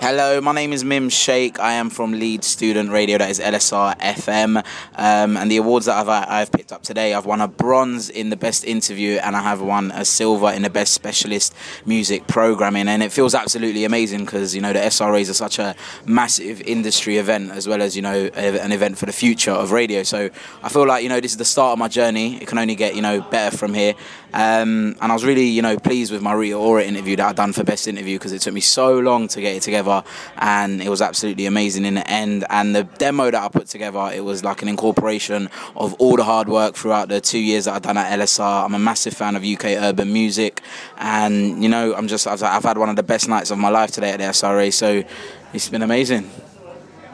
Hello, my name is Mim Sheikh. I am from Leeds Student Radio, that is LSR FM. And the awards that I've picked up today, I've won a bronze in the best interview, and I have won a silver in the best specialist music programming. And it feels absolutely amazing because, you know, the SRAs are such a massive industry event, as well as, you know, an event for the future of radio. So I feel like, you know, this is the start of my journey. It can only get, you know, better from here. And I was really, you know, pleased with my Rita Ora interview that I'd done for best interview, because it took me so long to get it together. And it was absolutely amazing in the end. And the demo that I put together, it was like an incorporation of all the hard work throughout the 2 years that I've done at LSR. I'm a massive fan of UK urban music, and you know, I've had one of the best nights of my life today at the SRA, so it's been amazing.